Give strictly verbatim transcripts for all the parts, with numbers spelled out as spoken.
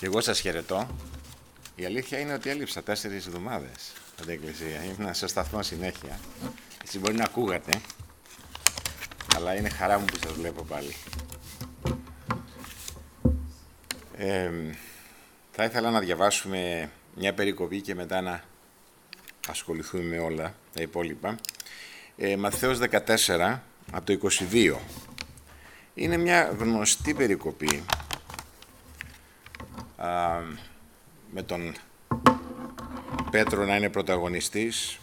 Και εγώ σας χαιρετώ. Η αλήθεια είναι ότι έλειψα τέσσερις εβδομάδες από την Εκκλησία. Ήμουν σε σταθμό συνέχεια. Εσείς μπορεί να ακούγατε, αλλά είναι χαρά μου που σας βλέπω πάλι. Ε, θα ήθελα να διαβάσουμε μια περικοπή και μετά να ασχοληθούμε με όλα τα υπόλοιπα. Ε, Ματθαίος δεκατέσσερα, από το είκοσι δύο. Είναι μια γνωστή περικοπή α, με τον Πέτρο να είναι πρωταγωνιστής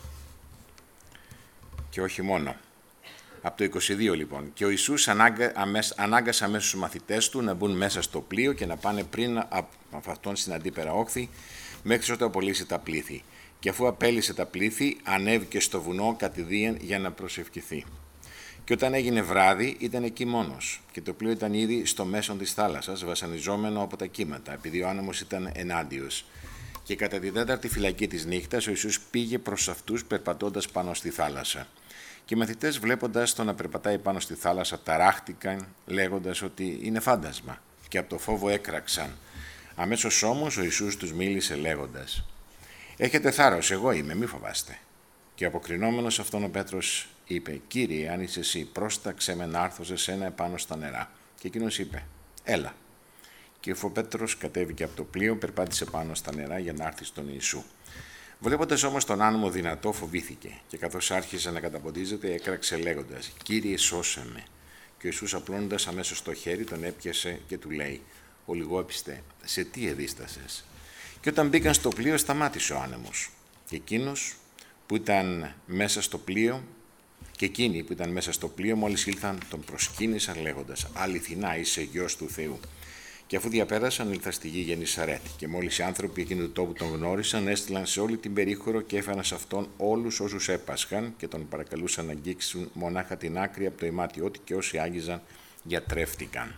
και όχι μόνο. Από το είκοσι δύο λοιπόν. Και ο Ιησούς ανάγκα, αμέσ, ανάγκασε αμέσως τους μαθητές του να μπουν μέσα στο πλοίο και να πάνε πριν από αυτόν στην αντίπερα όχθη μέχρι ότου απολύσει τα πλήθη. Και αφού απέλυσε τα πλήθη, ανέβηκε στο βουνό κατηδίαν για να προσευχηθεί. Και όταν έγινε βράδυ, ήταν εκεί μόνος. Και το πλοίο ήταν ήδη στο μέσον της θάλασσας, βασανιζόμενο από τα κύματα, επειδή ο άνεμος ήταν ενάντιος. Και κατά τη τέταρτη φυλακή της νύχτας, ο Ιησούς πήγε προς αυτούς περπατώντας πάνω στη θάλασσα. Και οι μαθητές, βλέποντας τον να περπατάει πάνω στη θάλασσα, ταράχτηκαν, λέγοντας ότι είναι φάντασμα. Και από το φόβο έκραξαν. Αμέσως όμως ο Ιησούς τους μίλησε λέγοντας: «Έχετε θάρρος, εγώ είμαι, μη φοβάστε». Και αποκρινόμενος αυτόν ο Πέτρος είπε: «Κύριε, αν είσαι εσύ, πρόσταξε με να έρθω σε σένα επάνω στα νερά». Και εκείνος είπε: «Έλα». Και ο Πέτρος κατέβηκε από το πλοίο, περπάτησε πάνω στα νερά για να έρθει στον Ιησού. Βλέποντας όμως τον άνεμο δυνατό, φοβήθηκε και καθώς άρχισε να καταποντίζεται, έκραξε λέγοντας: «Κύριε, σώσε με». Και ο Ιησούς, απλώνοντας αμέσως το χέρι, τον έπιασε και του λέει: «Ολιγόπιστε, σε τι εδίστασες?» Και όταν μπήκαν στο πλοίο, σταμάτησε ο άνεμος. Και εκείνος που ήταν μέσα στο πλοίο, και εκείνοι που ήταν μέσα στο πλοίο, μόλις ήλθαν, τον προσκύνησαν λέγοντας: «Αληθινά είσαι γιος του Θεού». Και αφού διαπέρασαν, ήλθαν στη γη Γεννησαρέτ. Και μόλις οι άνθρωποι εκείνου του τόπου τον γνώρισαν, έστειλαν σε όλη την περίχωρο και έφεραν σε αυτόν όλους όσους έπασχαν και τον παρακαλούσαν να αγγίξουν μονάχα την άκρη από το ημάτιό του, και όσοι άγγιζαν γιατρεύτηκαν.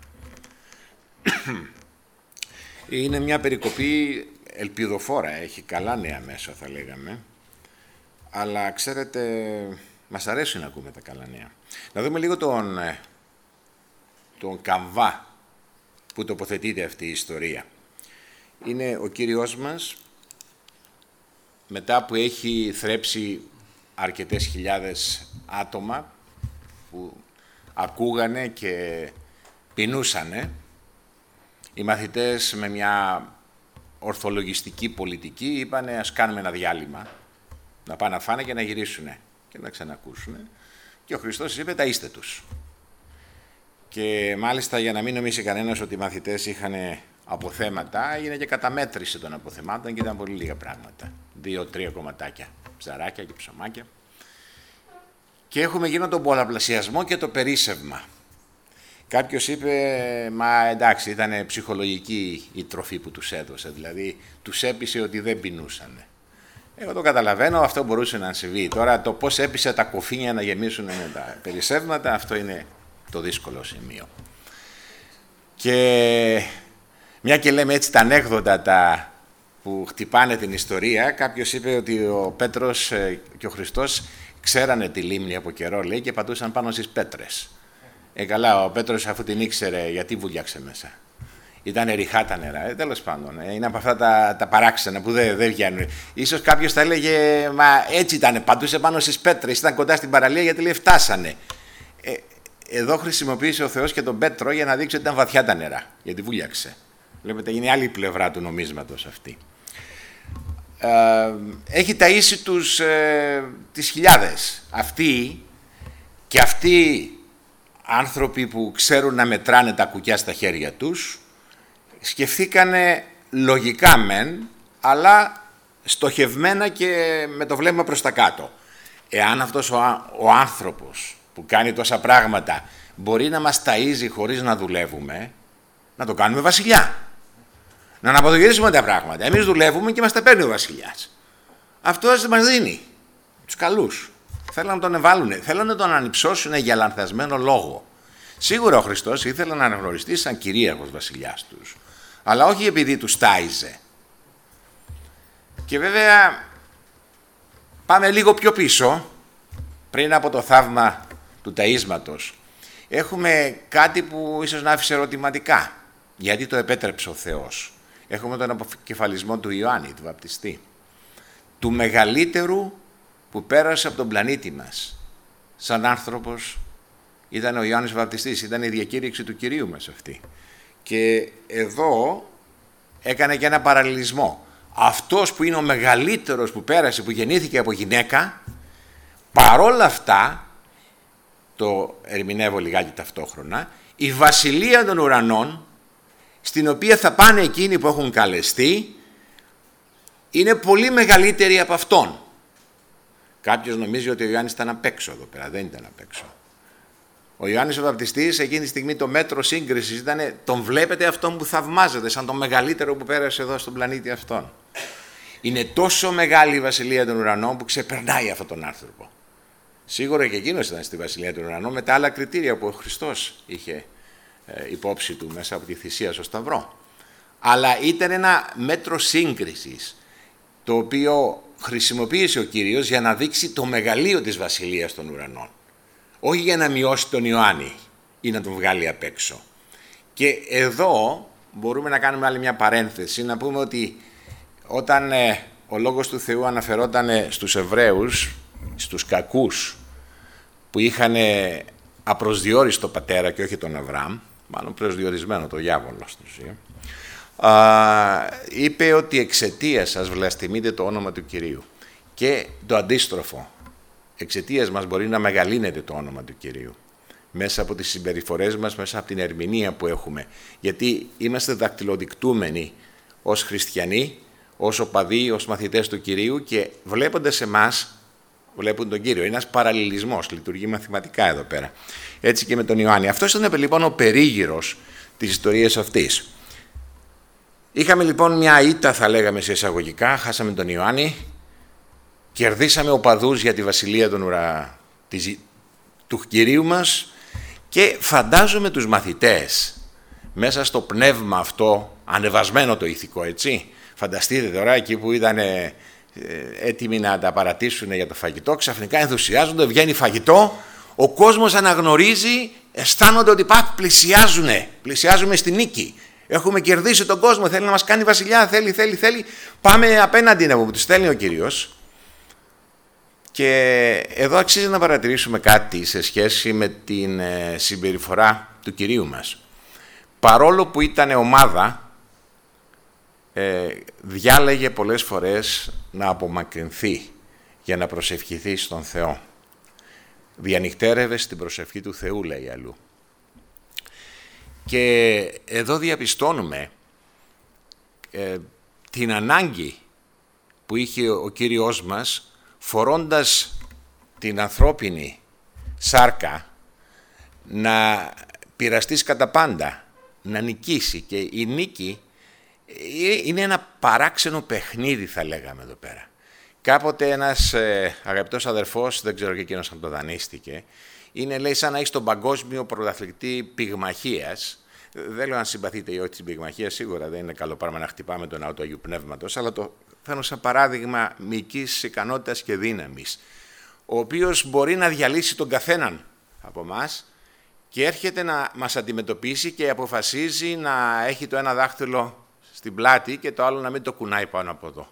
Είναι μια περικοπή ελπιδοφόρα, έχει καλά νέα μέσα θα λέγαμε, αλλά ξέρετε, μας αρέσει να ακούμε τα καλά νέα. Να δούμε λίγο τον, τον καμβά που τοποθετείται αυτή η ιστορία. Είναι ο Κύριος μας, μετά που έχει θρέψει αρκετές χιλιάδες άτομα που ακούγανε και πεινούσανε, οι μαθητές με μια ορθολογιστική πολιτική είπανε: «Ας κάνουμε ένα διάλειμμα, να πάνε να φάνε και να γυρίσουνε και να ξανακούσουνε». Και ο Χριστός είπε: «Ταΐστε τους». Και μάλιστα, για να μην νομίσει κανένας ότι οι μαθητές είχαν αποθέματα, έγινε και καταμέτρηση των αποθεμάτων και ήταν πολύ λίγα πράγματα. Δύο-τρία κομματάκια, ψαράκια και ψωμάκια. Και έχουμε γίνει τον πολλαπλασιασμό και το περίσσευμα. Κάποιος είπε: «Μα εντάξει, ήταν ψυχολογική η τροφή που τους έδωσε, δηλαδή τους έπεισε ότι δεν πεινούσαν». Εγώ το καταλαβαίνω, αυτό μπορούσε να συμβεί. Τώρα το πώς έπεισε τα κοφίνια να γεμίσουν με τα περισσεύματα, αυτό είναι το δύσκολο σημείο. Και μια και λέμε έτσι τα ανέκδοτα τα που χτυπάνε την ιστορία, κάποιος είπε ότι ο Πέτρος και ο Χριστός ξέρανε τη λίμνη από καιρό, λέει, και πατούσαν πάνω στις πέτρες. Ε, καλά, ο Πέτρος, αφού την ήξερε, γιατί βουλιάξε μέσα? Ήταν ριχά τα νερά, ε, τέλος πάντων. Ε, είναι από αυτά τα, τα παράξενα που δεν, δεν βγαίνουν. Ίσως κάποιος θα έλεγε: «Μα έτσι ήταν, πατούσε πάνω στις πέτρες, ήταν κοντά στην παραλία, γιατί λέει φτάσανε». Ε, εδώ χρησιμοποίησε ο Θεός και τον Πέτρο για να δείξει ότι ήταν βαθιά τα νερά, γιατί βούλιαξε. Βλέπετε, είναι η άλλη πλευρά του νομίσματος αυτή. Ε, έχει ταΐσει τους, ε, τις χιλιάδες. Αυτοί και αυτοί άνθρωποι που ξέρουν να μετράνε τα κουκιά στα χέρια τους, σκεφτήκανε λογικά μεν, αλλά στοχευμένα και με το βλέμμα προς τα κάτω. Εάν αυτός ο, ο άνθρωπος που κάνει τόσα πράγματα μπορεί να μας ταΐζει χωρίς να δουλεύουμε, να το κάνουμε βασιλιά. Να αναποδογυρίσουμε τα πράγματα. Εμείς δουλεύουμε και μας τα παίρνει ο βασιλιάς. Αυτός μας δίνει τους καλούς. Θέλουν να τον εβάλουν, θέλουν να τον ανυψώσουν για λανθασμένο λόγο. Σίγουρα ο Χριστός ήθελε να αναγνωριστεί σαν κυρίαρχος βασιλιάς τους, αλλά όχι επειδή τους τάιζε. Και βέβαια πάμε λίγο πιο πίσω, πριν από το θαύμα του ταΐσματος. Έχουμε κάτι που ίσως να άφησε ερωτηματικά. Γιατί το επέτρεψε ο Θεός? έχουμε τον αποκεφαλισμό του Ιωάννη, του βαπτιστή, του μεγαλύτερου που πέρασε από τον πλανήτη μας. Σαν άνθρωπος ήταν ο Ιωάννης Βαπτιστής, ήταν η διακήρυξη του Κυρίου μας αυτή. Και εδώ έκανε και ένα παραλληλισμό. Αυτός που είναι ο μεγαλύτερος που πέρασε, που γεννήθηκε από γυναίκα, παρόλα αυτά, το ερμηνεύω λιγάκι ταυτόχρονα, η βασιλεία των ουρανών, στην οποία θα πάνε εκείνοι που έχουν καλεστεί, είναι πολύ μεγαλύτερη από αυτόν. Κάποιος νομίζει ότι ο Ιωάννης ήταν απ' έξω εδώ πέρα, δεν ήταν απ' έξω. Ο Ιωάννης ο Βαπτιστής εκείνη τη στιγμή το μέτρο σύγκρισης ήταν, τον βλέπετε αυτόν που θαυμάζεται, σαν τον μεγαλύτερο που πέρασε εδώ στον πλανήτη αυτόν. Είναι τόσο μεγάλη η βασιλεία των ουρανών που ξεπερνάει αυτόν τον άνθρωπο. Σίγουρα και εκείνος ήταν στη βασιλεία των ουρανών με τα άλλα κριτήρια που ο Χριστός είχε ε, υπόψη του μέσα από τη θυσία στο Σταυρό. Αλλά ήταν ένα μέτρο σύγκρισης, το οποίο χρησιμοποίησε ο Κύριος για να δείξει το μεγαλείο της βασιλείας των ουρανών. Όχι για να μειώσει τον Ιωάννη ή να τον βγάλει απ' έξω. Και εδώ μπορούμε να κάνουμε άλλη μια παρένθεση, να πούμε ότι όταν ε, ο Λόγος του Θεού αναφερόταν στους Εβραίους, στους κακούς, που είχαν απροσδιόριστο πατέρα και όχι τον Αβραάμ, μάλλον προσδιορισμένο το διάβολο στην ουσία, α, είπε ότι εξαιτίας σας βλαστημείτε το όνομα του Κυρίου. Και το αντίστροφο, εξαιτίας μας μπορεί να μεγαλύνεται το όνομα του Κυρίου. Μέσα από τις συμπεριφορές μας, μέσα από την ερμηνεία που έχουμε. Γιατί είμαστε δακτυλοδεικτούμενοι ως χριστιανοί, ως οπαδοί, ως μαθητές του Κυρίου και βλέποντας εμάς, βλέπουν τον Κύριο. Είναι ένας παραλληλισμός, λειτουργεί μαθηματικά εδώ πέρα. Έτσι και με τον Ιωάννη. Αυτός ήταν λοιπόν ο περίγυρος της ιστορίας αυτής. Είχαμε λοιπόν μια ήττα, θα λέγαμε σε εισαγωγικά, χάσαμε τον Ιωάννη, κερδίσαμε οπαδούς για τη βασιλεία των ουρα... της... του Κυρίου μας και φαντάζομαι τους μαθητές μέσα στο πνεύμα αυτό, ανεβασμένο το ηθικό, έτσι. Φανταστείτε τώρα εκεί που ήταν ε, έτοιμοι να τα παρατήσουν για το φαγητό, ξαφνικά ενθουσιάζονται, βγαίνει φαγητό, ο κόσμος αναγνωρίζει, αισθάνονται ότι πά, πλησιάζουνε, πλησιάζουμε στη νίκη. Έχουμε κερδίσει τον κόσμο, θέλει να μας κάνει βασιλιά, θέλει, θέλει, θέλει. Πάμε απέναντι από που του στέλνει ο Κύριος. Και εδώ αξίζει να παρατηρήσουμε κάτι σε σχέση με την ε, συμπεριφορά του Κυρίου μας. Παρόλο που ήταν ομάδα, ε, διάλεγε πολλές φορές να απομακρυνθεί για να προσευχηθεί στον Θεό. Διανυκτέρευε στην προσευχή του Θεού, λέει αλλού. Και εδώ διαπιστώνουμε ε, την ανάγκη που είχε ο Κύριος μας, φορώντας την ανθρώπινη σάρκα, να πειραστείς κατά πάντα, να νικήσει. Και η νίκη είναι ένα παράξενο παιχνίδι, θα λέγαμε εδώ πέρα. Κάποτε ένας ε, αγαπητός αδερφός, δεν ξέρω και εκείνος αν το δανείστηκε, είναι, λέει, σαν να έχεις τον παγκόσμιο πρωταθλητή πυγμαχίας. Δεν λέω αν συμπαθείτε ή όχι την πυγμαχία, σίγουρα δεν είναι καλό πράγμα να χτυπάμε τον ναό του Αγίου Πνεύματος, αλλά το φέρνω σαν παράδειγμα μυϊκής ικανότητας και δύναμης, ο οποίος μπορεί να διαλύσει τον καθέναν από εμάς και έρχεται να μας αντιμετωπίσει και αποφασίζει να έχει το ένα δάχτυλο στην πλάτη και το άλλο να μην το κουνάει πάνω από εδώ.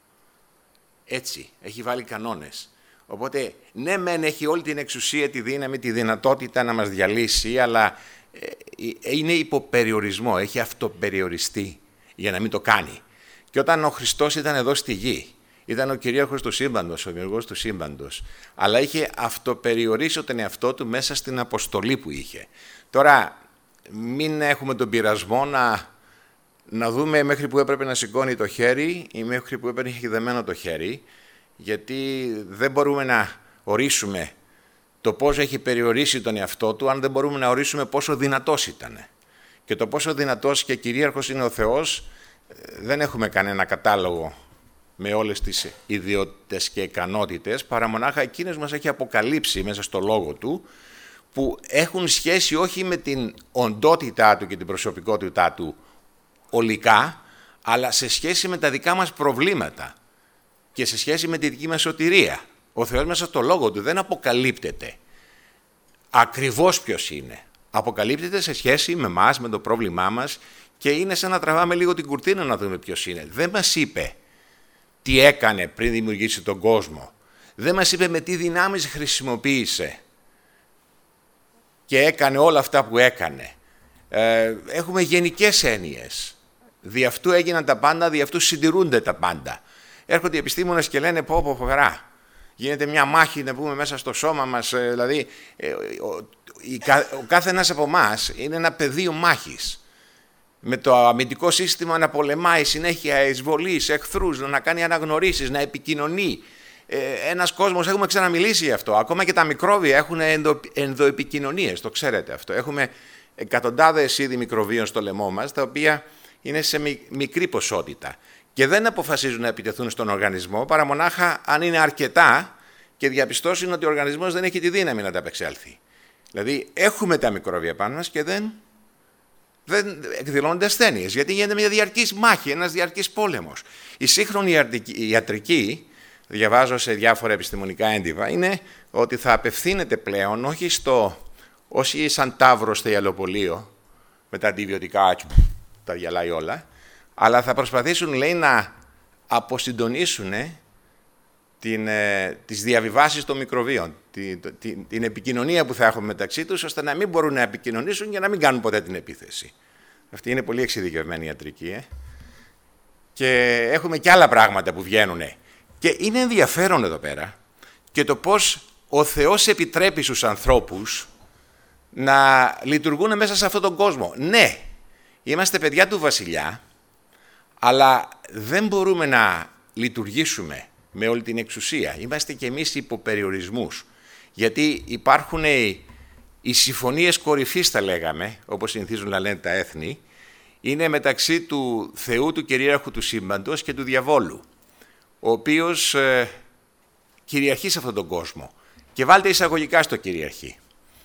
Έτσι, έχει βάλει κανόνες. Οπότε, ναι μεν έχει όλη την εξουσία, τη δύναμη, τη δυνατότητα να μας διαλύσει, αλλά είναι υποπεριορισμό, έχει αυτοπεριοριστεί για να μην το κάνει. Και όταν ο Χριστός ήταν εδώ στη γη, ήταν ο κυρίαρχος του σύμπαντος, ο δημιουργός του σύμπαντος, αλλά είχε αυτοπεριορίσει τον εαυτό του μέσα στην αποστολή που είχε. Τώρα, μην έχουμε τον πειρασμό να, να δούμε μέχρι που έπρεπε να σηκώνει το χέρι ή μέχρι που έπρεπε να έχει δεμένο το χέρι, γιατί δεν μπορούμε να ορίσουμε το πώς έχει περιορίσει τον εαυτό του, αν δεν μπορούμε να ορίσουμε πόσο δυνατός ήταν. Και το πόσο δυνατός και κυρίαρχος είναι ο Θεός, δεν έχουμε κανένα κατάλογο με όλες τις ιδιότητες και ικανότητες, παρά μονάχα εκείνες μας έχει αποκαλύψει μέσα στο λόγο του, που έχουν σχέση όχι με την οντότητά του και την προσωπικότητά του ολικά, αλλά σε σχέση με τα δικά μας προβλήματα και σε σχέση με τη δική μας σωτηρία. Ο Θεός μέσα στο λόγο του δεν αποκαλύπτεται ακριβώς ποιος είναι. Αποκαλύπτεται σε σχέση με μας, με το πρόβλημά μας και είναι σαν να τραβάμε λίγο την κουρτίνα να δούμε ποιος είναι. Δεν μας είπε τι έκανε πριν δημιουργήσει τον κόσμο. Δεν μας είπε με τι δυνάμεις χρησιμοποίησε και έκανε όλα αυτά που έκανε. Ε, έχουμε γενικές έννοιες. Δι' αυτού έγιναν τα πάντα, δι' αυτού συντηρούνται τα πάντα. Έρχονται οι επιστήμονες και λένε πω πω φοβερά. Γίνεται μια μάχη να πούμε μέσα στο σώμα μας. Ε, δηλαδή ε, ο, η, ο κάθε ένας από εμάς είναι ένα πεδίο μάχης. Με το αμυντικό σύστημα να πολεμάει συνέχεια εισβολείς, εχθρούς, να κάνει αναγνωρίσεις, να επικοινωνεί. Ε, ένας κόσμος, έχουμε ξαναμιλήσει γι' αυτό. Ακόμα και τα μικρόβια έχουν ενδο, ενδοεπικοινωνίες, το ξέρετε αυτό. Έχουμε εκατοντάδες είδη μικροβίων στο λαιμό μας, τα οποία είναι σε μικρή ποσότητα και δεν αποφασίζουν να επιτεθούν στον οργανισμό παρά μονάχα αν είναι αρκετά και διαπιστώσουν ότι ο οργανισμός δεν έχει τη δύναμη να τα απεξέλθει. Δηλαδή έχουμε τα μικρόβια πάνω μας και δεν, δεν εκδηλώνονται ασθένειες, γιατί γίνεται μια διαρκής μάχη, ένας διαρκής πόλεμος. Η σύγχρονη ιατρική, διαβάζω σε διάφορα επιστημονικά έντυπα, είναι ότι θα απευθύνεται πλέον όχι στο, όχι σαν ταύρος στο ιαλοπολείο με τα αντιβιωτικά, τα διαλάει όλα, αλλά θα προσπαθήσουν, λέει, να αποσυντονίσουν την, ε, τις διαβιβάσεις των μικροβίων, την, την, την επικοινωνία που θα έχουμε μεταξύ τους, ώστε να μην μπορούν να επικοινωνήσουν και να μην κάνουν ποτέ την επίθεση. Αυτή είναι πολύ εξειδικευμένη ιατρική. Ε? Και έχουμε και άλλα πράγματα που βγαίνουν. Και είναι ενδιαφέρον εδώ πέρα και το πώς ο Θεός επιτρέπει στους ανθρώπους να λειτουργούν μέσα σε αυτόν τον κόσμο. Ναι, είμαστε παιδιά του βασιλιά, αλλά δεν μπορούμε να λειτουργήσουμε με όλη την εξουσία. Είμαστε και εμείς υπό περιορισμούς. Γιατί υπάρχουν οι, οι συμφωνίες κορυφής, θα λέγαμε, όπως συνηθίζουν να λένε τα έθνη, είναι μεταξύ του Θεού, του κυρίαρχου του σύμπαντος και του διαβόλου, ο οποίος ε, κυριαρχεί σε αυτόν τον κόσμο. Και βάλτε εισαγωγικά στο κυριαρχεί.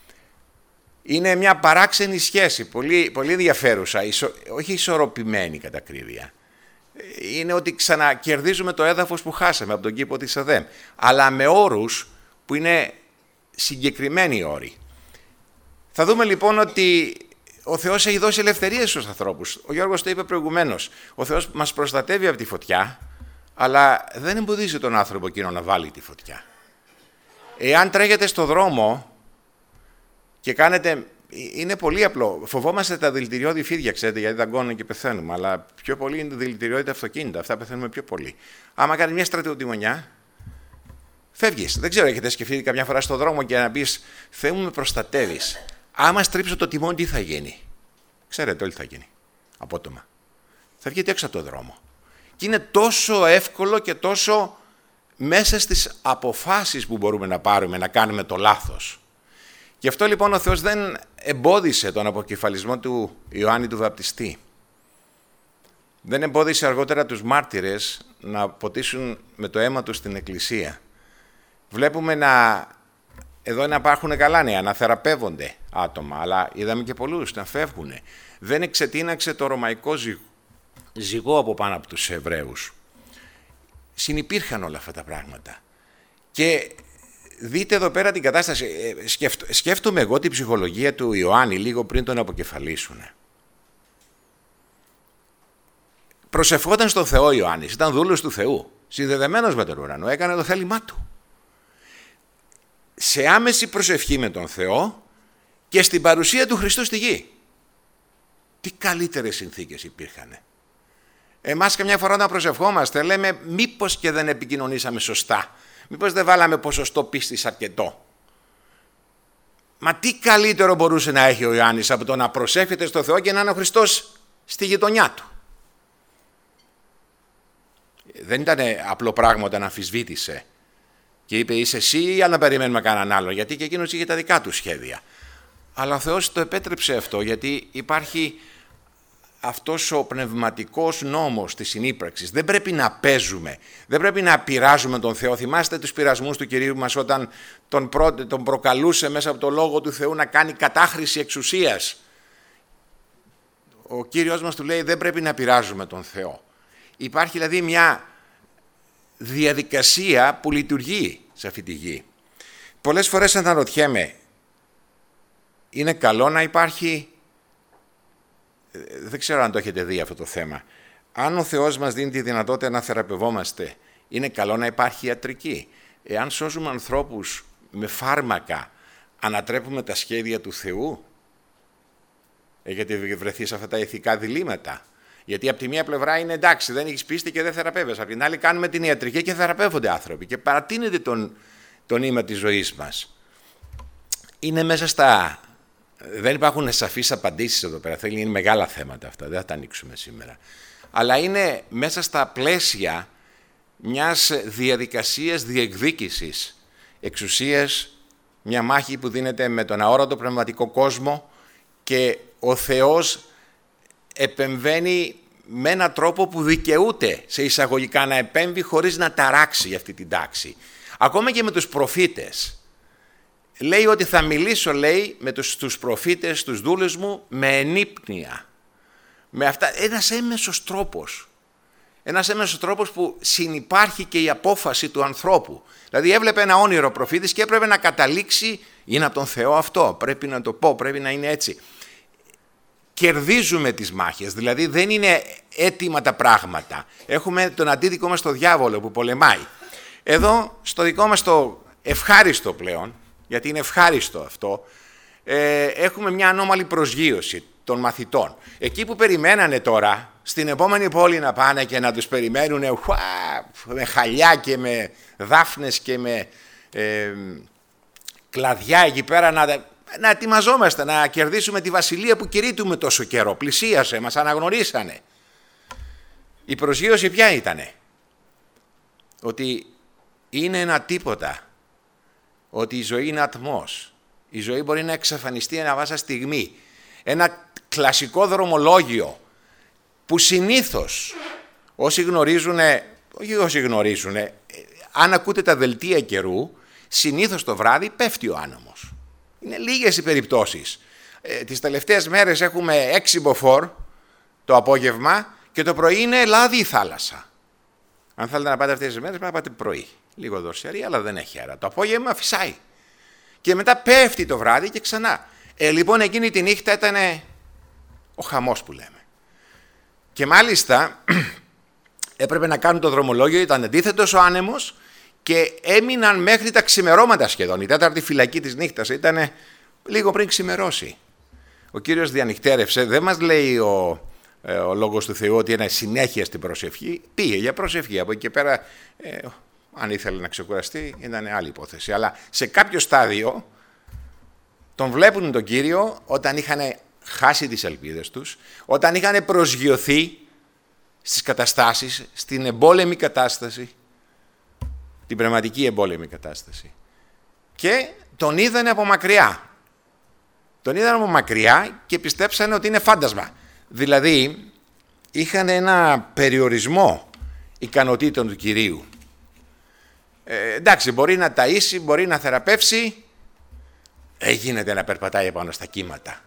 Είναι μια παράξενη σχέση, πολύ, πολύ ενδιαφέρουσα, ισο, όχι ισορροπημένη κατά ακρίβεια. Είναι ότι ξανακερδίζουμε το έδαφος που χάσαμε από τον κήπο της Εδέμ, αλλά με όρους που είναι συγκεκριμένοι όροι. Θα δούμε λοιπόν ότι ο Θεός έχει δώσει ελευθερία στους ανθρώπους. Ο Γιώργος το είπε προηγουμένως. Ο Θεός μας προστατεύει από τη φωτιά, αλλά δεν εμποδίζει τον άνθρωπο εκείνο να βάλει τη φωτιά. Εάν τρέχετε στο δρόμο και κάνετε... Είναι πολύ απλό. Φοβόμαστε τα δηλητηριώδη φίδια, ξέρετε, γιατί δαγκώνουν και πεθαίνουμε. Αλλά πιο πολύ είναι τα δηλητηριώδη αυτοκίνητα. Αυτά πεθαίνουμε πιο πολύ. Άμα κάνει μια στρατιωτιμονιά, φεύγεις. Δεν ξέρω, έχετε σκεφτεί καμιά φορά στο δρόμο και να πεις Θεέ μου, με προστατεύεις. Άμα στρίψω το τιμόνι, τι θα γίνει? Ξέρετε, όλοι θα γίνει. Απότομα. Θα βγείτε έξω από το δρόμο. Και είναι τόσο εύκολο και τόσο μέσα στις αποφάσεις που μπορούμε να πάρουμε να κάνουμε το λάθος. Γι' αυτό λοιπόν ο Θεός δεν εμπόδισε τον αποκεφαλισμό του Ιωάννη του Βαπτιστή. Δεν εμπόδισε αργότερα τους μάρτυρες να ποτίσουν με το αίμα τους στην εκκλησία. Βλέπουμε να... Εδώ να υπάρχουν καλά νέα, να θεραπεύονται άτομα, αλλά είδαμε και πολλούς να φεύγουν. Δεν εξετείναξε το ρωμαϊκό ζυγό από πάνω από τους Εβραίους. Συνυπήρχαν όλα αυτά τα πράγματα. Και δείτε εδώ πέρα την κατάσταση. Σκέφτομαι εγώ την ψυχολογία του Ιωάννη λίγο πριν τον αποκεφαλίσουν. Προσευχόταν στον Θεό Ιωάννης, ήταν δούλος του Θεού, συνδεδεμένος με τον ουρανό, έκανε το θέλημά του. Σε άμεση προσευχή με τον Θεό και στην παρουσία του Χριστού στη γη. Τι καλύτερες συνθήκες υπήρχαν. Εμάς καμιά φορά όταν προσευχόμαστε λέμε μήπως και δεν επικοινωνήσαμε σωστά. Μήπως δεν βάλαμε ποσοστό πίστης αρκετό. Μα τι καλύτερο μπορούσε να έχει ο Ιωάννης από το να προσεύχεται στο Θεό και να είναι ο Χριστός στη γειτονιά του. Δεν ήταν απλό πράγμα όταν αμφισβήτησε και είπε είσαι εσύ ή να περιμένουμε κανέναν άλλο, γιατί και εκείνος είχε τα δικά του σχέδια. Αλλά ο Θεός το επέτρεψε αυτό, γιατί υπάρχει αυτός ο πνευματικός νόμος της συνύπραξης. Δεν πρέπει να παίζουμε, δεν πρέπει να πειράζουμε τον Θεό. Θυμάστε τους πειρασμούς του Κυρίου μας όταν τον, προ, τον προκαλούσε μέσα από το Λόγο του Θεού να κάνει κατάχρηση εξουσίας. Ο Κύριος μας του λέει δεν πρέπει να πειράζουμε τον Θεό. Υπάρχει δηλαδή μια διαδικασία που λειτουργεί σε αυτή τη γη. Πολλές φορές αναρωτιέμαι, είναι καλό να υπάρχει δεν ξέρω αν το έχετε δει αυτό το θέμα. Αν ο Θεός μας δίνει τη δυνατότητα να θεραπευόμαστε, είναι καλό να υπάρχει ιατρική. Εάν σώζουμε ανθρώπους με φάρμακα, ανατρέπουμε τα σχέδια του Θεού. Έχετε βρεθεί σε αυτά τα ηθικά διλήμματα. Γιατί από τη μία πλευρά είναι εντάξει, δεν έχεις πίστη και δεν θεραπεύεσαι. Από την άλλη κάνουμε την ιατρική και θεραπεύονται άνθρωποι και παρατείνεται τον, το νήμα της ζωής μας. Είναι μέσα στα... Δεν υπάρχουν σαφείς απαντήσεις εδώ πέρα. Θέλει, είναι μεγάλα θέματα αυτά, δεν θα τα ανοίξουμε σήμερα. Αλλά είναι μέσα στα πλαίσια μιας διαδικασίας διεκδίκησης εξουσίας, μια μάχη που δίνεται με τον αόρατο πνευματικό κόσμο και ο Θεός επεμβαίνει με έναν τρόπο που δικαιούται σε εισαγωγικά να επέμβει χωρίς να ταράξει αυτή την τάξη. Ακόμα και με τους προφήτες. Λέει ότι θα μιλήσω, λέει, με τους, τους προφήτες, τους δούλους μου, με ενύπνοια. Με αυτά, ένας έμεσος τρόπος. Ένας έμεσος τρόπος που συνυπάρχει και η απόφαση του ανθρώπου. Δηλαδή έβλεπε ένα όνειρο προφήτης και έπρεπε να καταλήξει, είναι από τον Θεό αυτό, πρέπει να το πω, πρέπει να είναι έτσι. Κερδίζουμε τις μάχες, δηλαδή δεν είναι έτοιμα τα πράγματα. Έχουμε τον αντίδικο μας στο διάβολο που πολεμάει. Εδώ στο δικό μας το ευχάριστο πλέον, γιατί είναι ευχάριστο αυτό, ε, έχουμε μια ανώμαλη προσγείωση των μαθητών. Εκεί που περιμένανε τώρα, στην επόμενη πόλη να πάνε και να τους περιμένουν ουά, με χαλιά και με δάφνες και με ε, κλαδιά εκεί πέρα να, να ετοιμαζόμαστε, να κερδίσουμε τη βασιλεία που κηρύττουμε τόσο καιρό. Πλησίασε, μας αναγνωρίσανε. Η προσγείωση ποια ήτανε? Ότι είναι ένα τίποτα. Ότι η ζωή είναι ατμός. Η ζωή μπορεί να εξαφανιστεί ανά πάσα στιγμή. Ένα κλασικό δρομολόγιο που συνήθως όσοι γνωρίζουν, όχι όσοι γνωρίζουν, αν ακούτε τα δελτία καιρού, συνήθως το βράδυ πέφτει ο άνεμος. Είναι λίγες οι περιπτώσεις. Ε, τις τελευταίες μέρες έχουμε έξι μποφόρ το απόγευμα και το πρωί είναι λάδι η θάλασσα. Αν θέλετε να πάτε αυτές τις μέρες, πρέπει να πάτε πρωί. Λίγο δορσιαρή, αλλά δεν έχει αέρα. Το απόγευμα φυσάει. Και μετά πέφτει το βράδυ και ξανά. Ε, λοιπόν, εκείνη τη νύχτα ήταν ο χαμός που λέμε. Και μάλιστα έπρεπε να κάνουν το δρομολόγιο, ήταν αντίθετος ο άνεμος και έμειναν μέχρι τα ξημερώματα σχεδόν. Η τέταρτη φυλακή της νύχτας ήταν λίγο πριν ξημερώσει. Ο Κύριος διανυκτέρευσε, δεν μας λέει ο, ε, ο Λόγος του Θεού ότι είναι συνέχεια στην προσευχή. Πήγε για προσευχή, από εκεί και πέρα, ε, αν ήθελε να ξεκουραστεί, ήταν άλλη υπόθεση. Αλλά σε κάποιο στάδιο τον βλέπουν τον Κύριο όταν είχαν χάσει τις ελπίδες τους, όταν είχαν προσγειωθεί στις καταστάσεις, στην εμπόλεμη κατάσταση, την πνευματική εμπόλεμη κατάσταση. Και τον είδανε από μακριά. Τον είδανε από μακριά και πιστέψανε ότι είναι φάντασμα. Δηλαδή, είχαν ένα περιορισμό ικανοτήτων του Κυρίου. Ε, εντάξει, μπορεί να ταΐσει, μπορεί να θεραπεύσει, ε, γίνεται να περπατάει πάνω στα κύματα.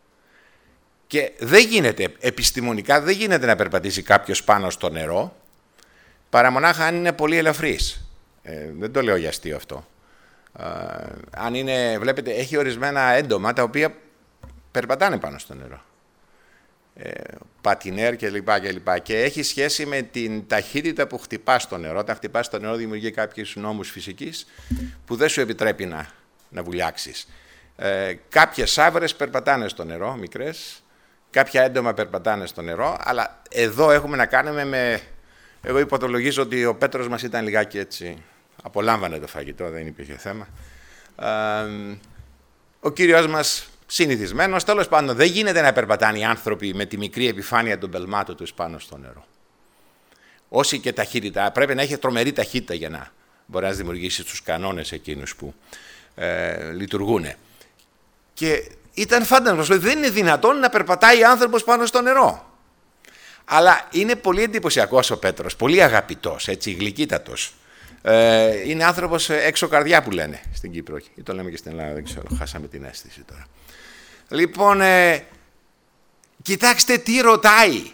Και δεν γίνεται, επιστημονικά δεν γίνεται να περπατήσει κάποιος πάνω στο νερό, παρά μονάχα αν είναι πολύ ελαφρύς. Ε, δεν το λέω για αστείο αυτό. Ε, αν είναι, βλέπετε, έχει ορισμένα έντομα τα οποία περπατάνε πάνω στο νερό. Ε, πατινέρ και λοιπά και λοιπά. Και έχει σχέση με την ταχύτητα που χτυπά στο νερό. Όταν χτυπά στο νερό δημιουργεί κάποιους νόμους φυσικής που δεν σου επιτρέπει να, να βουλιάξεις. Ε, κάποιες σάβρες περπατάνε στο νερό, μικρές. Κάποια έντομα περπατάνε στο νερό, αλλά εδώ έχουμε να κάνουμε με... Εγώ υποτολογίζω ότι ο Πέτρος μας ήταν λιγάκι έτσι, απολάμβανε το φαγητό, δεν υπήρχε θέμα. Ε, ο Κύριος μας συνηθισμένος, τέλος πάντων, δεν γίνεται να περπατάνε οι άνθρωποι με τη μικρή επιφάνεια των πελμάτων τους πάνω στο νερό. Όση και ταχύτητα, πρέπει να έχει τρομερή ταχύτητα για να μπορεί να δημιουργήσει τους κανόνες εκείνους που ε, λειτουργούν. Και ήταν φάντασμα, δεν είναι δυνατόν να περπατάει άνθρωπος πάνω στο νερό. Αλλά είναι πολύ εντυπωσιακός ο Πέτρος, πολύ αγαπητός, έτσι, γλυκύτατος. Ε, είναι άνθρωπος έξω καρδιά που λένε στην Κύπρο, ή το λέμε και στην Ελλάδα, δεν ξέρω, χάσαμε την αίσθηση τώρα. Λοιπόν, ε, κοιτάξτε τι ρωτάει.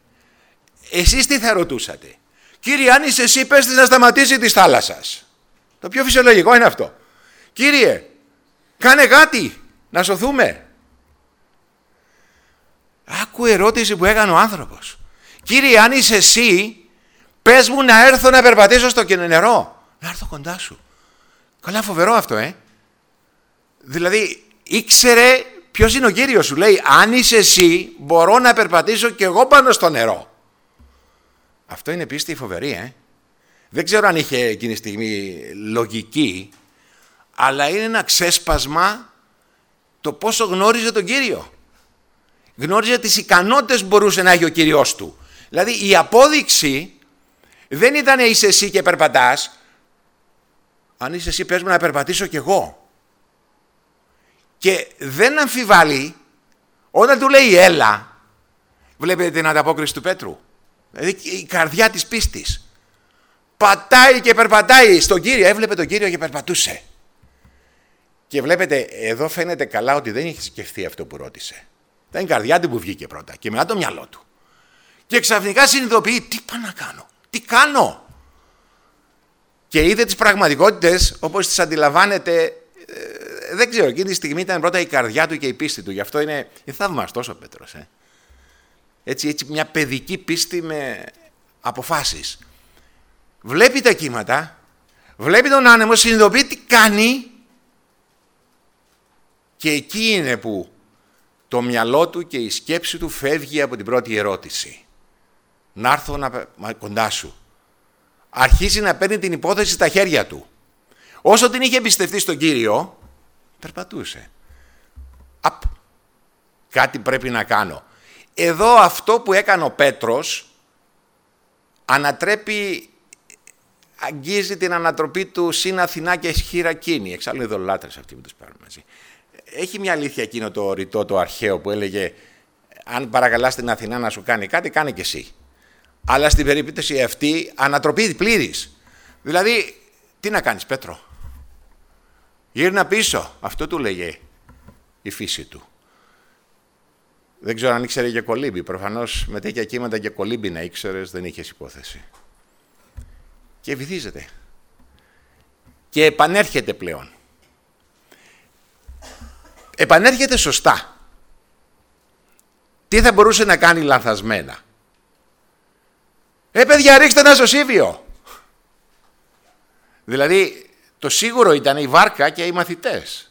Εσείς τι θα ρωτούσατε? Κύριε, αν είσαι εσύ, πες της να σταματήσει της θάλασσας. Το πιο φυσιολογικό είναι αυτό. Κύριε, κάνε κάτι, να σωθούμε. Άκου Ακούω ερώτηση που έκανε ο άνθρωπος. Κύριε, αν είσαι εσύ, πες μου να έρθω να περπατήσω στο νερό. Να έρθω κοντά σου. Καλά, φοβερό αυτό, ε. Δηλαδή, ήξερε ποιος είναι ο Κύριος σου. Λέει, αν είσαι εσύ, μπορώ να περπατήσω κι εγώ πάνω στο νερό. Αυτό είναι πίστη φοβερή, ε. Δεν ξέρω αν είχε εκείνη τη στιγμή λογική, αλλά είναι ένα ξέσπασμα το πόσο γνώριζε τον Κύριο. Γνώριζε τις ικανότητες που μπορούσε να έχει ο Κύριος του. Δηλαδή η απόδειξη δεν ήταν είσαι εσύ και περπατάς. Αν είσαι εσύ, πες μου να περπατήσω κι εγώ. Και δεν αμφιβάλλει όταν του λέει έλα. Βλέπετε την ανταπόκριση του Πέτρου. Δηλαδή η καρδιά της πίστης. Πατάει και περπατάει στον Κύριο. Έβλεπε τον Κύριο και περπατούσε. Και βλέπετε, εδώ φαίνεται καλά ότι δεν είχε σκεφτεί αυτό που ρώτησε. Ήταν η καρδιά του που βγήκε πρώτα και μετά το μυαλό του. Και ξαφνικά συνειδητοποιεί, τι πάω να κάνω, τι κάνω. Και είδε τις πραγματικότητες όπως τις αντιλαμβάνεται. Ε, δεν ξέρω, εκείνη τη στιγμή ήταν πρώτα η καρδιά του και η πίστη του. Γι' αυτό είναι, είναι θαυμαστός ο Πέτρος. Ε. Έτσι, έτσι μια παιδική πίστη με αποφάσεις. Βλέπει τα κύματα, βλέπει τον άνεμο, συνειδητοποιεί τι κάνει. Και εκεί είναι που το μυαλό του και η σκέψη του φεύγει από την πρώτη ερώτηση. Να έρθω να... κοντά σου. Αρχίζει να παίρνει την υπόθεση στα χέρια του. Όσο την είχε εμπιστευτεί στον Κύριο, περπατούσε. Απ, κάτι πρέπει να κάνω. Εδώ αυτό που έκανε ο Πέτρος ανατρέπει, αγγίζει την ανατροπή του συν Αθηνά και χειρακίνη. Εξάλλου ειδωλάτρες αυτοί που τους πάρουν μαζί. Έχει μια αλήθεια εκείνο το ρητό, το αρχαίο που έλεγε αν παρακαλάς την Αθηνά να σου κάνει κάτι, κάνε και εσύ. Αλλά στην περίπτωση αυτή ανατροπή πλήρης. Δηλαδή, τι να κάνεις Πέτρο. Γύρνα πίσω. Αυτό του λέγε η φύση του. Δεν ξέρω αν ήξερε και κολύμπι. Προφανώς με τέτοια κύματα και κολύμπι να ήξερες δεν είχες υπόθεση. Και βυθίζεται. Και επανέρχεται πλέον. Επανέρχεται σωστά. Τι θα μπορούσε να κάνει λανθασμένα. Ε, παιδιά, ρίξτε ένα σωσίβιο. Δηλαδή, το σίγουρο ήταν η βάρκα και οι μαθητές.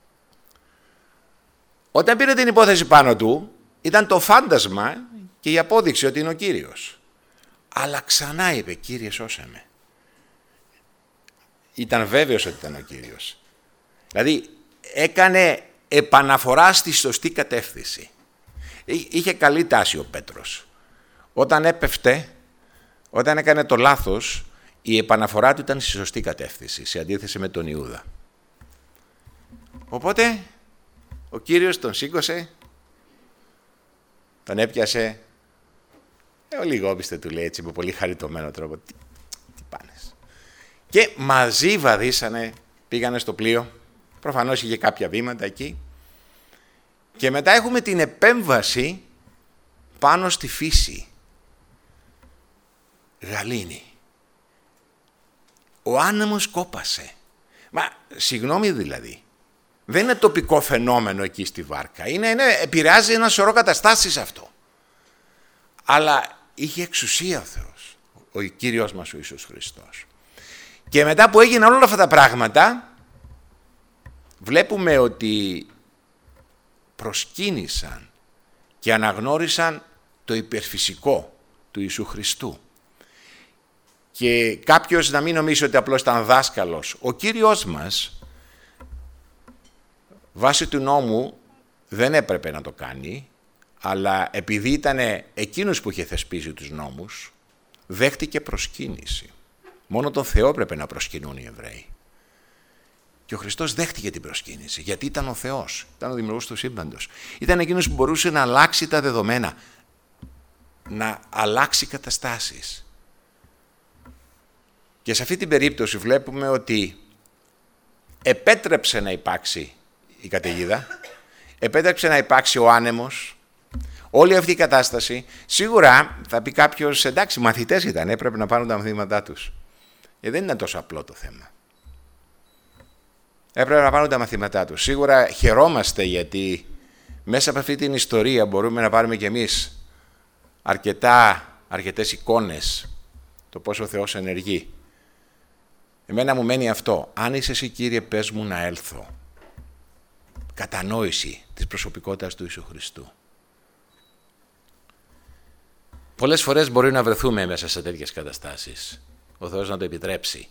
Όταν πήρε την υπόθεση πάνω του, ήταν το φάντασμα και η απόδειξη ότι είναι ο Κύριος. Αλλά ξανά είπε, Κύριε, σώσε με. Ήταν βέβαιος ότι ήταν ο Κύριος. Δηλαδή, έκανε επαναφορά στη σωστή κατεύθυνση. Είχε καλή τάση ο Πέτρος. Όταν έπεφτε, όταν έκανε το λάθος, η επαναφορά του ήταν στη σωστή κατεύθυνση, σε αντίθεση με τον Ιούδα. Οπότε, ο Κύριος τον σήκωσε, τον έπιασε, ε, ο λιγόπιστε του λέει έτσι, με πολύ χαριτωμένο τρόπο, τι, τι πάνες. Και μαζί βαδίσανε, πήγανε στο πλοίο, προφανώς είχε κάποια βήματα εκεί, και μετά έχουμε την επέμβαση πάνω στη φύση. Γαλήνη. Ο άνεμος κόπασε. Μα, συγγνώμη δηλαδή, δεν είναι τοπικό φαινόμενο εκεί στη βάρκα. Είναι, είναι, επηρεάζει ένα σωρό καταστάσεις αυτό. Αλλά είχε εξουσία ο Θεός, ο Κύριος μας ο Ιησούς Χριστός. Και μετά που έγιναν όλα αυτά τα πράγματα, βλέπουμε ότι προσκύνησαν και αναγνώρισαν το υπερφυσικό του Ιησού Χριστού. Και κάποιος να μην νομίζει ότι απλώς ήταν δάσκαλος. Ο Κύριος μας, βάσει του νόμου, δεν έπρεπε να το κάνει, αλλά επειδή ήταν εκείνος που είχε θεσπίσει τους νόμους, δέχτηκε προσκύνηση. Μόνο τον Θεό έπρεπε να προσκυνούν οι Εβραίοι. Και ο Χριστός δέχτηκε την προσκύνηση, γιατί ήταν ο Θεός, ήταν ο δημιουργός του σύμπαντος. Ήταν εκείνος που μπορούσε να αλλάξει τα δεδομένα, να αλλάξει καταστάσεις. Και σε αυτή την περίπτωση βλέπουμε ότι επέτρεψε να υπάρξει η καταιγίδα, επέτρεψε να υπάρξει ο άνεμος, όλη αυτή η κατάσταση. Σίγουρα θα πει κάποιος, εντάξει, μαθητές ήταν, έπρεπε να πάρουν τα μαθήματά τους. Ε, δεν ήταν τόσο απλό το θέμα. Έπρεπε να πάρουν τα μαθήματά τους. Σίγουρα χαιρόμαστε γιατί Μέσα από αυτή την ιστορία μπορούμε να πάρουμε κι εμείς αρκετά, αρκετές εικόνες το πώς ο Θεός ενεργεί. Εμένα μου μένει αυτό. Αν είσαι εσύ, Κύριε, πες μου να έλθω. Κατανόηση της προσωπικότητας του Ιησού Χριστού. Πολλές φορές μπορεί να βρεθούμε μέσα σε τέτοιες καταστάσεις. Ο Θεός να το επιτρέψει.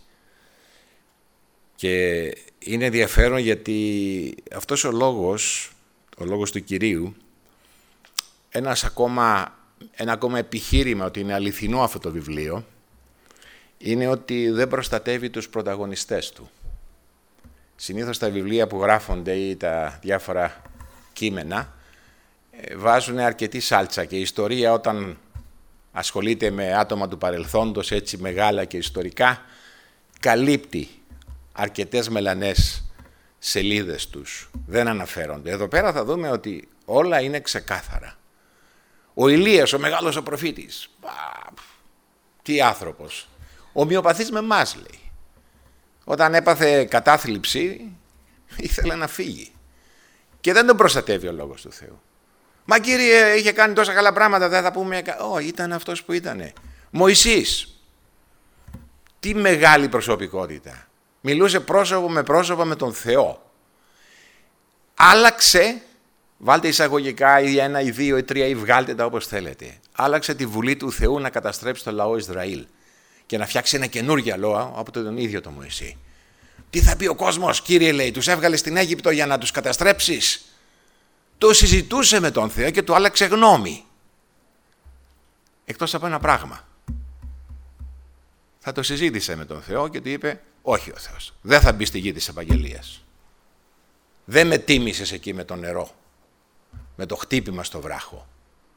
Και είναι ενδιαφέρον γιατί αυτός ο λόγος, ο λόγος του Κυρίου, ένας ακόμα, ένα ακόμα επιχείρημα ότι είναι αληθινό αυτό το βιβλίο, είναι ότι δεν προστατεύει τους πρωταγωνιστές του. Συνήθως τα βιβλία που γράφονται ή τα διάφορα κείμενα βάζουν αρκετή σάλτσα και η ιστορία όταν ασχολείται με άτομα του παρελθόντος έτσι μεγάλα και ιστορικά καλύπτει αρκετές μελανές σελίδες τους. Δεν αναφέρονται. Εδώ πέρα θα δούμε ότι όλα είναι ξεκάθαρα. Ο Ηλίας, ο μεγάλος ο προφήτης. Α, τι άνθρωπος. Ομοιοπαθής με εμάς, λέει. Όταν έπαθε κατάθλιψη, ήθελε να φύγει. Και δεν τον προστατεύει ο Λόγος του Θεού. Μα Κύριε, είχε κάνει τόσα καλά πράγματα, δεν θα πούμε... Ω, ήταν αυτός που ήτανε. Μωυσής. Τι μεγάλη προσωπικότητα. Μιλούσε πρόσωπο με πρόσωπο με τον Θεό. Άλλαξε, βάλτε εισαγωγικά ή ένα ή δύο ή τρία ή βγάλτε τα όπως θέλετε. Άλλαξε τη βουλή του Θεού να καταστρέψει το λαό Ισραήλ και να φτιάξει ένα καινούργιο λαό από τον ίδιο τον Μωυσή. Τι θα πει ο κόσμος, Κύριε, λέει, τους έβγαλε στην Αίγυπτο για να τους καταστρέψεις. Το συζητούσε με τον Θεό και του άλλαξε γνώμη. Εκτός από ένα πράγμα. Θα το συζήτησε με τον Θεό και του είπε, όχι ο Θεός, δεν θα μπει στη γη της επαγγελίας. Δεν με τίμησες εκεί με το νερό, με το χτύπημα στο βράχο.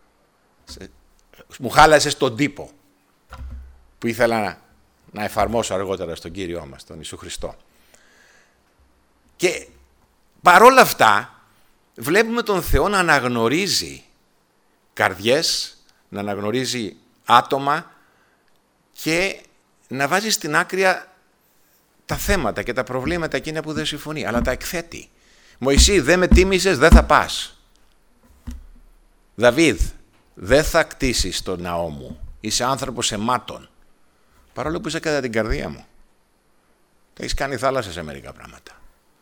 Μου χάλασες τον τύπο που ήθελα να, να εφαρμόσω αργότερα στον Κύριό μας, τον Ιησού Χριστό. Και παρόλα αυτά βλέπουμε τον Θεό να αναγνωρίζει καρδιές, να αναγνωρίζει άτομα και να βάζει στην άκρη τα θέματα και τα προβλήματα εκείνα που δεν συμφωνεί, αλλά τα εκθέτει. Μωυσή, δεν με τίμησες, δεν θα πας. Δαβίδ, δεν θα κτίσεις το ναό μου. Είσαι άνθρωπος αιμάτων. Παρόλο που είσαι κατά την καρδία μου. Τα έχεις κάνει θάλασσα σε μερικά πράγματα.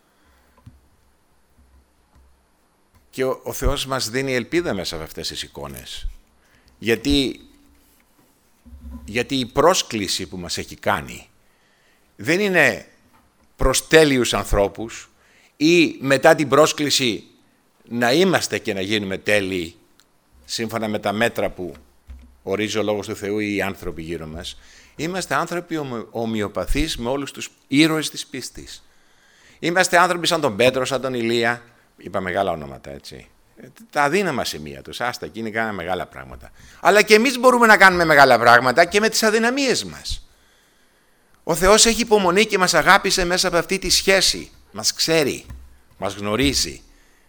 Και ο, ο Θεός μας δίνει ελπίδα μέσα από αυτές τις εικόνες. Γιατί, γιατί η πρόσκληση που μας έχει κάνει δεν είναι προς τέλειους ανθρώπους ή μετά την πρόσκληση να είμαστε και να γίνουμε τέλειοι σύμφωνα με τα μέτρα που ορίζει ο Λόγος του Θεού ή οι άνθρωποι γύρω μας. Είμαστε άνθρωποι ομοιοπαθείς με όλους τους ήρωες της πίστης. Είμαστε άνθρωποι σαν τον Πέτρο, σαν τον Ηλία, είπα μεγάλα ονόματα, έτσι. Τα αδύναμα σημεία τους, άστα, εκείνοι κάνουν μεγάλα πράγματα. Αλλά και εμείς μπορούμε να κάνουμε μεγάλα πράγματα και με τις αδυναμίες μας. Ο Θεός έχει υπομονή και μας αγάπησε μέσα από αυτή τη σχέση. Μας ξέρει, μας γνωρίζει.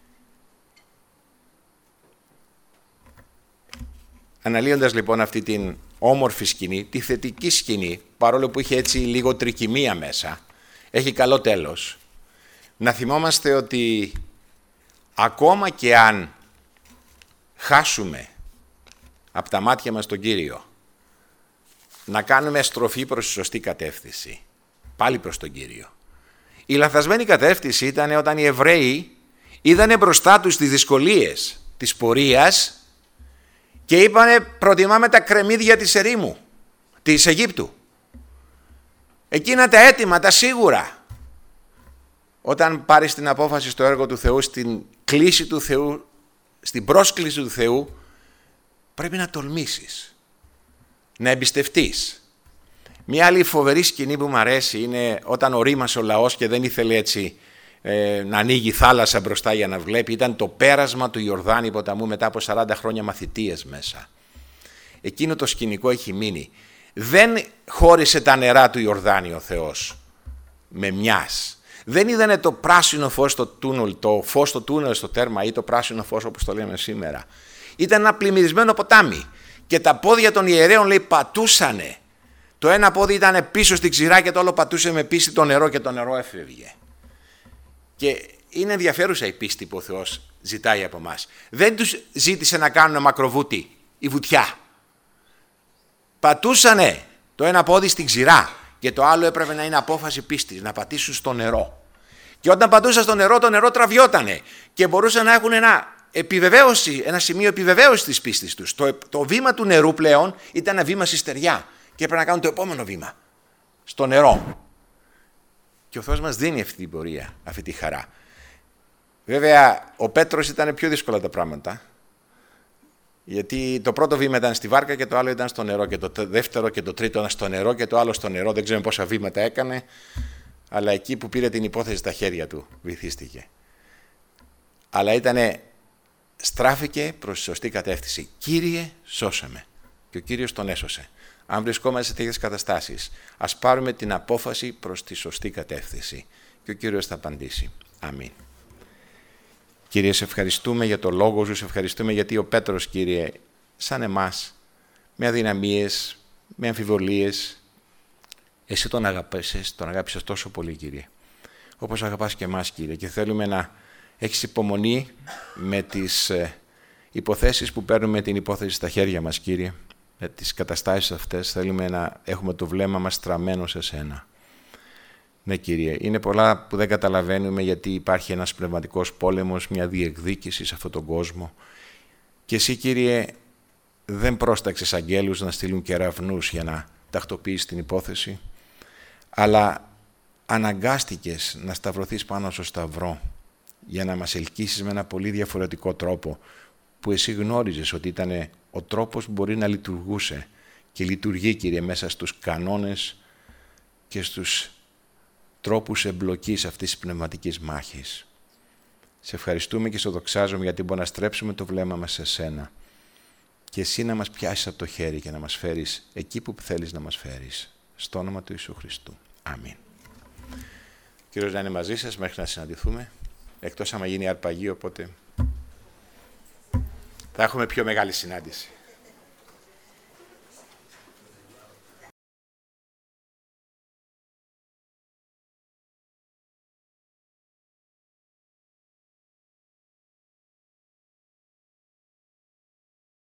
Αναλύοντας λοιπόν αυτή την όμορφη σκηνή, τη θετική σκηνή, παρόλο που είχε έτσι λίγο τρικυμία μέσα, έχει καλό τέλος, να θυμόμαστε ότι ακόμα και αν χάσουμε από τα μάτια μας τον Κύριο, να κάνουμε στροφή προς τη σωστή κατεύθυνση, πάλι προς τον Κύριο. Η λανθασμένη κατεύθυνση ήταν όταν οι Εβραίοι είδανε μπροστά τους τις δυσκολίες της πορείας και είπανε προτιμάμε τα κρεμμύδια της ερήμου, της Αιγύπτου. Εκείνα τα έτοιμα, τα σίγουρα. Όταν πάρεις την απόφαση στο έργο του Θεού, στην κλίση του Θεού, στην πρόσκληση του Θεού, πρέπει να τολμήσεις, να εμπιστευτείς. Μια άλλη φοβερή σκηνή που μου αρέσει είναι όταν ορίμασε ο λαός και δεν ήθελε έτσι ε, να ανοίγει θάλασσα μπροστά για να βλέπει. Ήταν το πέρασμα του Ιορδάνη ποταμού μετά από σαράντα χρόνια μαθητείες μέσα. Εκείνο το σκηνικό έχει μείνει. Δεν χώρισε τα νερά του Ιορδάνη ο Θεός με μιας. Δεν είδανε το πράσινο φως στο τούνελ, το φως στο τούνελ στο τέρμα ή το πράσινο φως όπως το λέμε σήμερα. Ήταν ένα πλημμυρισμένο ποτάμι και τα πόδια των ιερέων, λέει, πατούσανε. Το ένα πόδι ήταν πίσω στην ξηρά και το άλλο πατούσε με πίστη το νερό και το νερό έφευγε. Και είναι ενδιαφέρουσα η πίστη που ο Θεός ζητάει από μας. Δεν τους ζήτησε να κάνουν μακροβούτι η βουτιά. Πατούσανε το ένα πόδι στην ξηρά και το άλλο έπρεπε να είναι απόφαση πίστης, να πατήσουν στο νερό. Και όταν πατούσαν στο νερό, το νερό τραβιότανε και μπορούσαν να έχουν ένα, επιβεβαίωση, ένα σημείο επιβεβαίωσης της πίστης τους. Το, το βήμα του νερού πλέον ήταν ένα βήμα στη στεριά και έπρεπε να κάνουν το επόμενο βήμα, στο νερό. Και ο Θεός μας δίνει αυτή την πορεία, αυτή τη χαρά. Βέβαια, ο Πέτρος ήταν πιο δύσκολα τα πράγματα, γιατί το πρώτο βήμα ήταν στη βάρκα και το άλλο ήταν στο νερό και το δεύτερο και το τρίτο ήταν στο νερό και το άλλο στο νερό. Δεν ξέρουμε πόσα βήματα έκανε, αλλά εκεί που πήρε την υπόθεση στα χέρια του βυθίστηκε. Αλλά ήτανε, στράφηκε προς τη σωστή κατεύθυνση. Κύριε, σώσαμε. Και ο Κύριος τον έσωσε. Αν βρισκόμαστε σε τέτοιες καταστάσεις, ας πάρουμε την απόφαση προς τη σωστή κατεύθυνση και ο Κύριος θα απαντήσει. Αμήν. Κύριε, σε ευχαριστούμε για το λόγο σου, σε ευχαριστούμε γιατί ο Πέτρος, Κύριε, σαν εμάς, με αδυναμίες, με αμφιβολίες, εσύ τον αγάπησες, τον αγάπησες τόσο πολύ, Κύριε. Όπως αγαπάς και εμάς, Κύριε, και θέλουμε να έχεις υπομονή με τις υποθέσεις που παίρνουμε την υπόθεση στα χέρια μας, Κύριε. Με τις καταστάσεις αυτές θέλουμε να έχουμε το βλέμμα μας στραμμένο σε σένα. Ναι, Κύριε, είναι πολλά που δεν καταλαβαίνουμε γιατί υπάρχει ένας πνευματικός πόλεμος, μια διεκδίκηση σε αυτόν τον κόσμο. Και εσύ, Κύριε, δεν πρόσταξες αγγέλους να στείλουν κεραυνούς για να τακτοποιήσεις την υπόθεση, αλλά αναγκάστηκες να σταυρωθείς πάνω στο σταυρό για να μας ελκύσεις με ένα πολύ διαφορετικό τρόπο που εσύ γνώριζες ότι ήταν ο τρόπος που μπορεί να λειτουργούσε και λειτουργεί, Κύριε, μέσα στους κανόνες και στους τρόπους εμπλοκής αυτής της πνευματικής μάχης. Σε ευχαριστούμε και σε δοξάζουμε γιατί μπορούμε να στρέψουμε το βλέμμα μας σε σένα και εσύ να μας πιάσεις από το χέρι και να μας φέρεις εκεί που θέλεις να μας φέρεις. Στο όνομα του Ιησού Χριστού. Αμήν. Κύριος να είναι μαζί σας μέχρι να συναντηθούμε. Εκτός άμα γίνει αρπαγή, οπότε θα έχουμε πιο μεγάλη συνάντηση.